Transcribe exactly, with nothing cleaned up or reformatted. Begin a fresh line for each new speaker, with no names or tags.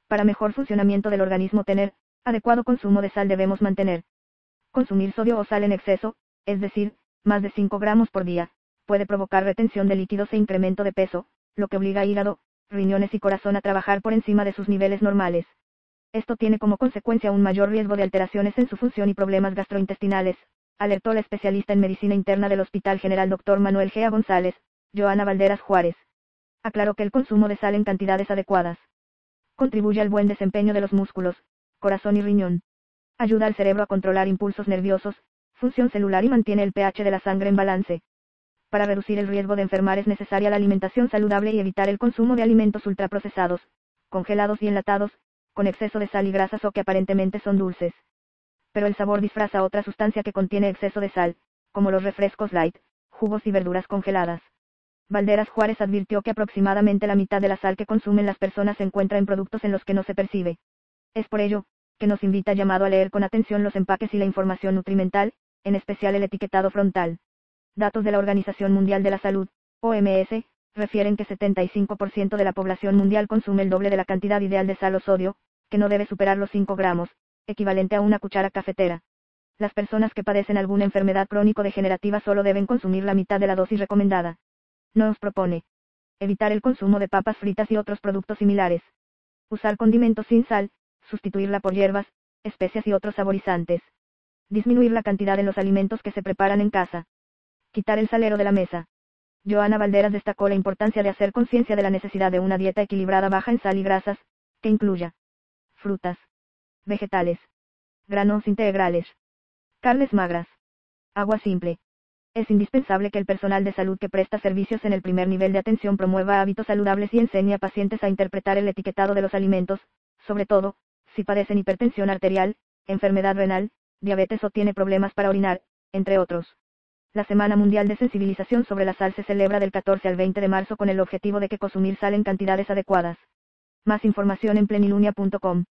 Para mejor funcionamiento del organismo tener, adecuado consumo de sal debemos mantener. Consumir sodio o sal en exceso, es decir, más de cinco gramos por día, puede provocar retención de líquidos e incremento de peso, lo que obliga a hígado, riñones y corazón a trabajar por encima de sus niveles normales. Esto tiene como consecuencia un mayor riesgo de alteraciones en su función y problemas gastrointestinales, alertó la especialista en medicina interna del Hospital General doctor Manuel G. A. González, Joana Valderas Juárez. Aclaró que el consumo de sal en cantidades adecuadas contribuye al buen desempeño de los músculos, corazón y riñón. Ayuda al cerebro a controlar impulsos nerviosos, función celular y mantiene el pH de la sangre en balance. Para reducir el riesgo de enfermar es necesaria la alimentación saludable y evitar el consumo de alimentos ultraprocesados, congelados y enlatados, con exceso de sal y grasas o que aparentemente son dulces. Pero el sabor disfraza otra sustancia que contiene exceso de sal, como los refrescos light, jugos y verduras congeladas. Valderas Juárez advirtió que aproximadamente la mitad de la sal que consumen las personas se encuentra en productos en los que no se percibe. Es por ello, que nos invita llamado a leer con atención los empaques y la información nutrimental, en especial el etiquetado frontal. Datos de la Organización Mundial de la Salud, O M S, refieren que setenta y cinco por ciento de la población mundial consume el doble de la cantidad ideal de sal o sodio, que no debe superar los cinco gramos, equivalente a una cuchara cafetera. Las personas que padecen alguna enfermedad crónico-degenerativa solo deben consumir la mitad de la dosis recomendada. Nos propone evitar el consumo de papas fritas y otros productos similares. Usar condimentos sin sal, sustituirla por hierbas, especias y otros saborizantes. Disminuir la cantidad en los alimentos que se preparan en casa. Quitar el salero de la mesa. Joana Valderas destacó la importancia de hacer conciencia de la necesidad de una dieta equilibrada baja en sal y grasas, que incluya frutas, vegetales, granos integrales, carnes magras, agua simple. Es indispensable que el personal de salud que presta servicios en el primer nivel de atención promueva hábitos saludables y enseñe a pacientes a interpretar el etiquetado de los alimentos, sobre todo, si padecen hipertensión arterial, enfermedad renal, diabetes o tiene problemas para orinar, entre otros. La Semana Mundial de Sensibilización sobre la Sal se celebra del catorce al veinte de marzo con el objetivo de que consumir sal en cantidades adecuadas. Más información en plenilunia punto com.